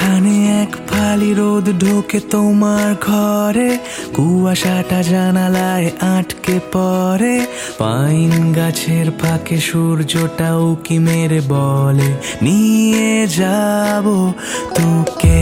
এখানে এক ফালি রোদ ঢোকে তোমার ঘরে, কুয়াশাটা জানালায় আটকে পড়ে, পাইন গাছের ফাঁকে সূর্যটা উকি মেরে বলে নিয়ে যাব তোকে।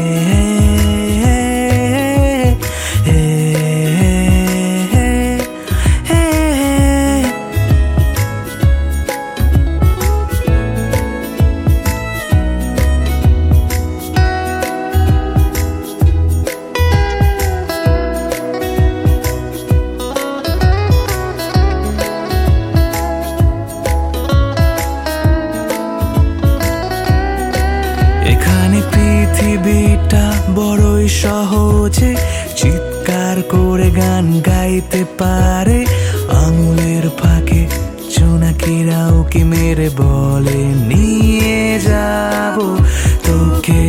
পৃথিবীটা বড়ই সহজে চিৎকার করে গান গাইতে পারে, আঙুলের ফাঁকে জোনাকিরা উকি মেরে বলে নিয়ে যাব তোকে।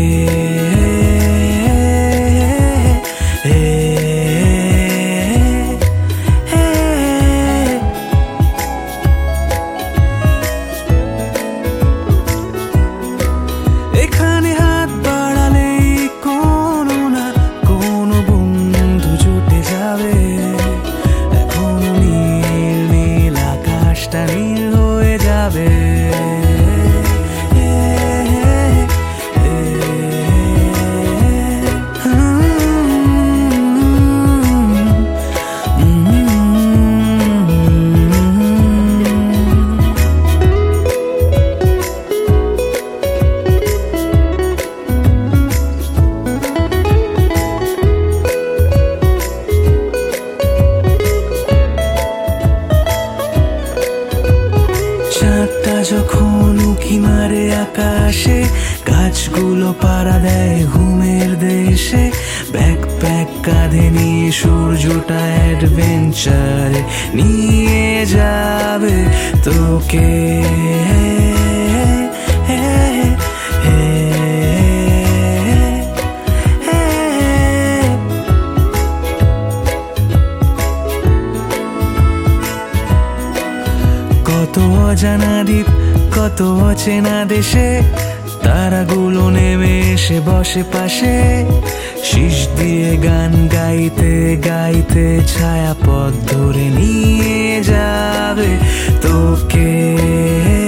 চাঁদটা যখন উঁকি মারে আকাশে, গাছগুলো পাড়া দেয় ঘুমের দেশে, ব্যাকপ্যাক কাঁধে নিয়ে সূর্যটা অ্যাডভেঞ্চারে নিয়ে যাবে তোকে। কত অজানা দ্বীপ, কত অচেনা দেশে, তারাগুলো নেমে এসে বসে পাশে, শীষ দিয়ে গান গাইতে গাইতে ছায়াপথ ধরে নিয়ে যাবে তোকে।